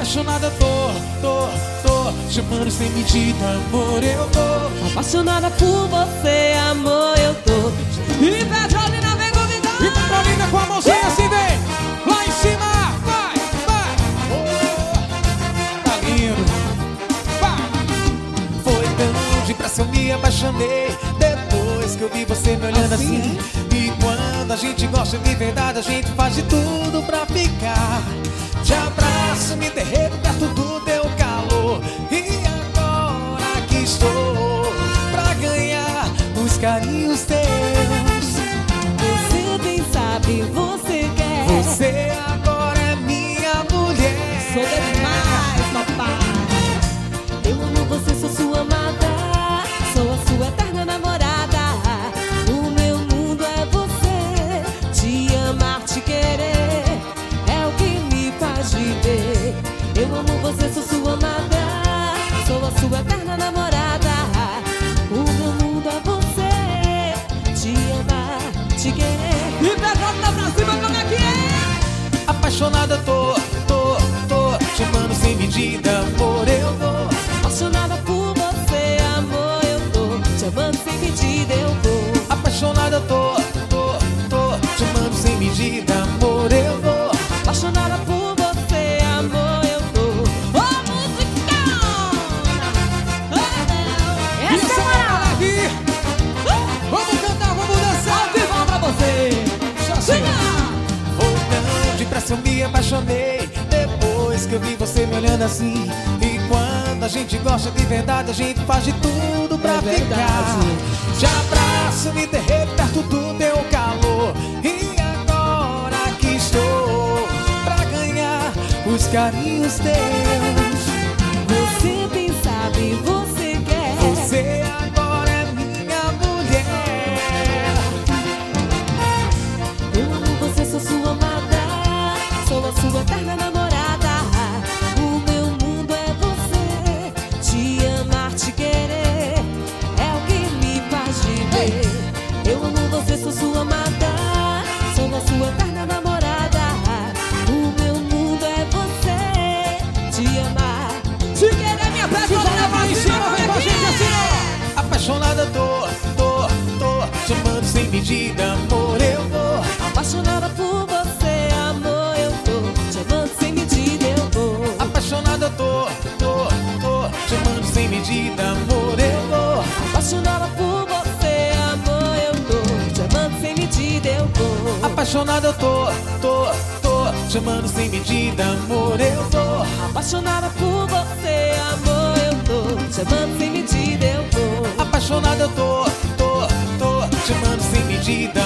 Apaixonada tô chamando sem medida, amor, eu tô apaixonada por você, amor, eu tô. E Petrolina vem convidar. E Petrolina com a mãozinha assim, vem lá em cima, vai, tá lindo, vai. Foi tão depressa, eu me apaixonei depois que eu vi você me olhando assim. E quando a gente gosta de verdade, a gente faz de tudo pra ficar. Te abraço, me derreto perto do teu calor. E agora que estou pra ganhar os carinhos teus. Você bem sabe, você quer. Você agora é minha mulher. Sou demais, papai. Eu amo você, sou sua amada. Sou a sua eterna namorada. O meu mundo é você. Te amar, te querer é o que me faz viver. Eu amo você, sou sua amada. Sou a sua eterna namorada. O meu mundo é você. Te amar, te querer. E Petrolina pra cima, como é que é? Apaixonada tô chamando sem medida, amor, eu vou. Apaixonada por você, amor, eu tô. Te amando sem medida, eu vou. Apaixonada tô chamando sem medida, amor, eu vou. Apaixonada por você, amor, eu tô. Ô, musicão! Essa é a aqui. Vamos cantar, vamos dançar. Ao vivo pra você. Foi tão depressa, eu me apaixonei depois que eu vi você me olhando assim. E quando a gente gosta de verdade, a gente faz de tudo pra ficar. Te abraço, me derreto perto do teu calor. E agora que estou pra ganhar os carinhos teus. Você bem sabe, você quer. Você agora é minha mulher. Eu amo você, sou sua amada. Sou a sua eterna namorada. O meu mundo é você. Te amar, te querer é o que me faz viver. Eu amo você, sou sua amada. Sou a sua eterna namorada. O meu mundo é você. Te amar, te querer, minha Petrolina pra cima, Vem com a gente assim, ó. Apaixonada tô chamando sem medida, amor, eu vou. apaixonada por você, amor, eu tô. Te amando sem medida, eu vou. Apaixonada tô chamando sem medida, amor, eu vou. Apaixonada por você, amor, eu tô. Te amando sem medida, eu vou. Apaixonada tô chamando sem medida, amor, eu vou. Apaixonada por você, amor, eu tô. Te amando sem medida, eu vou. Apaixonada tô chamando sem medida,